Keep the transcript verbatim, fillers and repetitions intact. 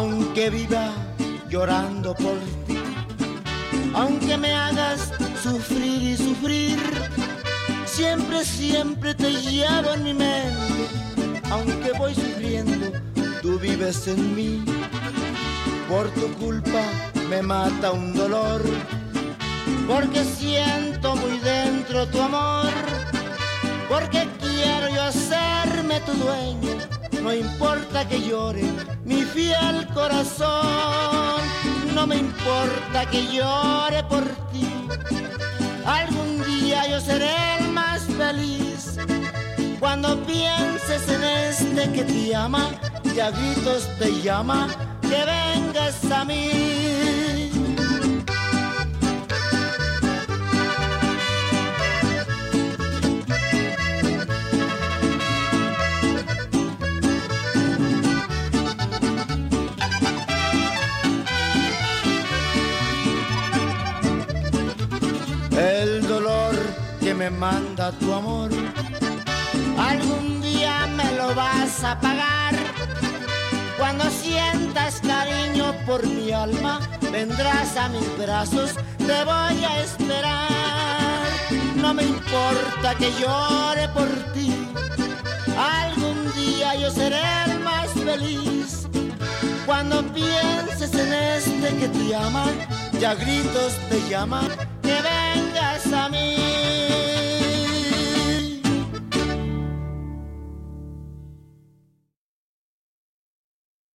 aunque viva llorando por ti, aunque me hagas sufrir y sufrir, siempre, siempre te llevo en mi mente. Aunque voy sufriendo, tú vives en mí. Por tu culpa me mata un dolor, porque siento muy dentro tu amor, porque quiero yo hacerme tu dueño. No importa que llore mi fiel corazón, no me importa que llore por ti. Algún día yo seré el más feliz. Cuando pienses en este que te ama y a gritos te llama, que vengas a mí. El dolor que me manda tu amor, algún día me lo vas a pagar. Cuando sientas cariño por mi alma, vendrás a mis brazos, te voy a esperar. No me importa que llore por ti, algún día yo seré el más feliz. Cuando pienses en este que te ama y a gritos te llama, que vengas a mí.